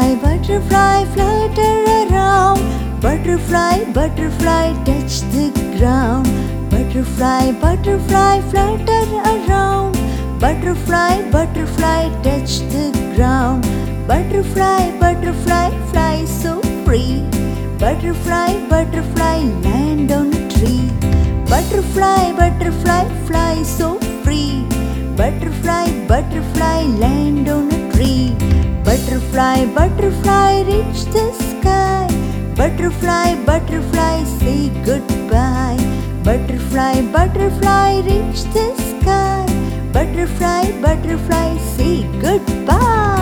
Butterfly, butterfly, flutter around. Butterfly, butterfly, touch the ground. Butterfly, butterfly, flutter around. Butterfly, butterfly, touch the ground. Butterfly, butterfly, fly so free. Butterfly, butterfly, land on a tree. Butterfly, butterfly, fly so free. Butterfly, butterfly, land on a tree. Butterfly, butterfly, reach the sky. Butterfly, butterfly, say goodbye. Butterfly, butterfly, reach the sky. Butterfly, butterfly, say goodbye.